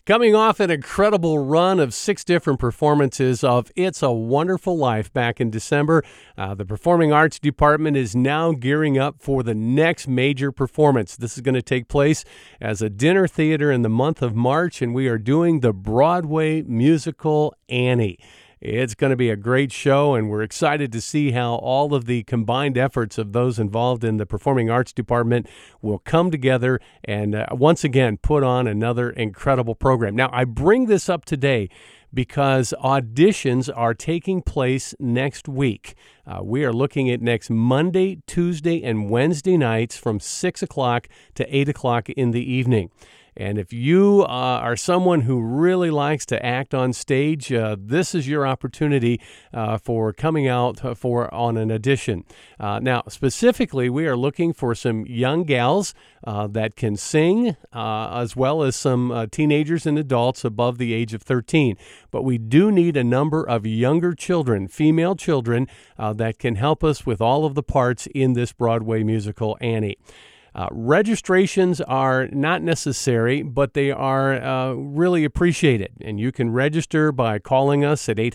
Coming off an incredible run of 6 different performances of It's a Wonderful Life back in December, the Performing Arts Department is now gearing up for the next major performance. This is going to take place as a dinner theater in the month of March, and we are doing the Broadway musical Annie. It's going to be a great show, and we're excited to see how all of the combined efforts of those involved in the Performing Arts Department will come together and once again put on another incredible program. Now, I bring this up today because auditions are taking place next week. We are looking at next Monday, Tuesday, and Wednesday nights from 6 o'clock to 8 o'clock in the evening. And if you are someone who really likes to act on stage, this is your opportunity for coming out on an audition. Now, specifically, we are looking for some young gals that can sing, as well as some teenagers and adults above the age of 13. But we do need a number of younger children, female children, that can help us with all of the parts in this Broadway musical, Annie. Registrations are not necessary, but they are really appreciated. And you can register by calling us at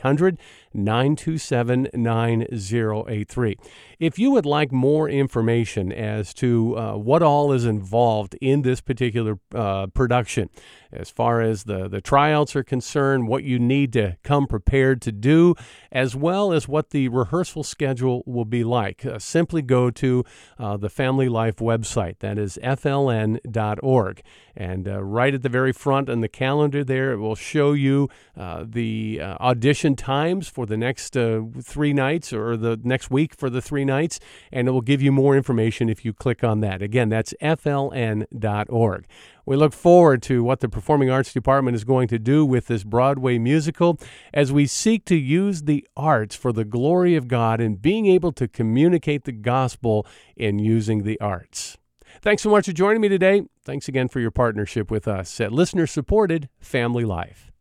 800-927-9083. If you would like more information as to what all is involved in this particular production, as far as the tryouts are concerned, what you need to come prepared to do, as well as what the rehearsal schedule will be like, simply go to the Family Life website. That is fln.org. And right at the very front on the calendar there, it will show you the audition times for the next 3 nights or the next week for the 3 nights, and it will give you more information if you click on that. Again, that's fln.org. We look forward to what the Performing Arts Department is going to do with this Broadway musical as we seek to use the arts for the glory of God and being able to communicate the gospel in using the arts. Thanks so much for joining me today. Thanks again for your partnership with us at listener-supported Family Life.